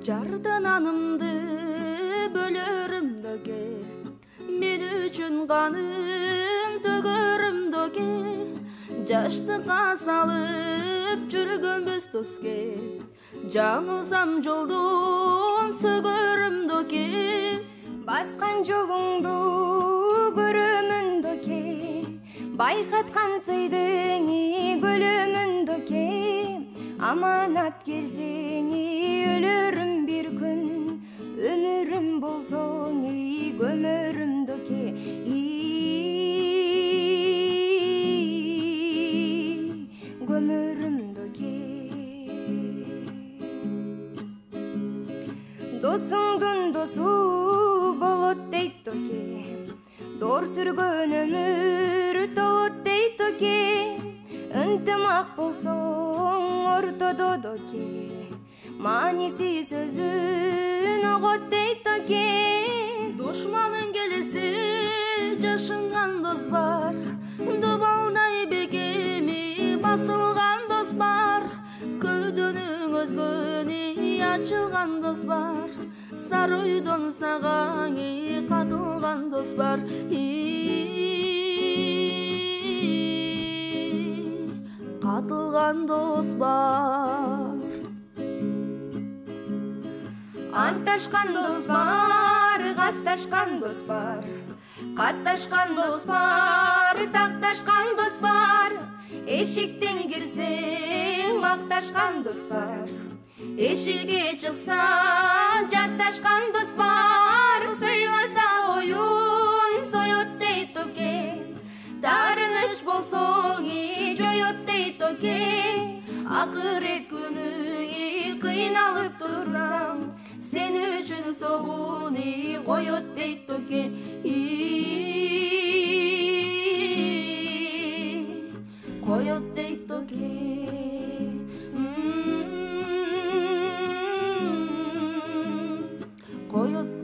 жардан анымды бөлөрүм дөге, мен үчүн канын төгөрүм дөге, жаштыкка салып жүргөнбүз доске, жаңылсам жолдон сөгөрүм дөге, баскан жолуңду көрөмүн дөге, байкаткан сыйдың көлөмүн дөге, аманат керсени өлөрүм бир күн, өмүрүм болсоң көмөрүм дөке, көмөрүм дөке. Досуңдун досу болот дейт дөке, дор сүргөн өмүр толот дейт дөке, ынтымак болсоң ортодо дөке, мааниси сөзүн огот дейт дөке. Душманың келесе жашынган дос бар, добалдай бекеми басылган дос бар, көөдөнүң өзгөнү ачылган дос бар, сары үйдөн сага катылган дос бар, катылган дос бар. Анташкан дос бар, касташкан дос бар, катташкан дос бар, такташкан дос бар, эшиктен кирсең макташкан дос бар, эшикке чыкса жатташкан дос бар, сыйласа оюн соёт дейт дөке, таарыныч болсоң жоёт дейт дөке, акырет күнү кыйналып турсаң, сен үчүн согууну коёт дейт дөке, коёт дейт дөке, коёт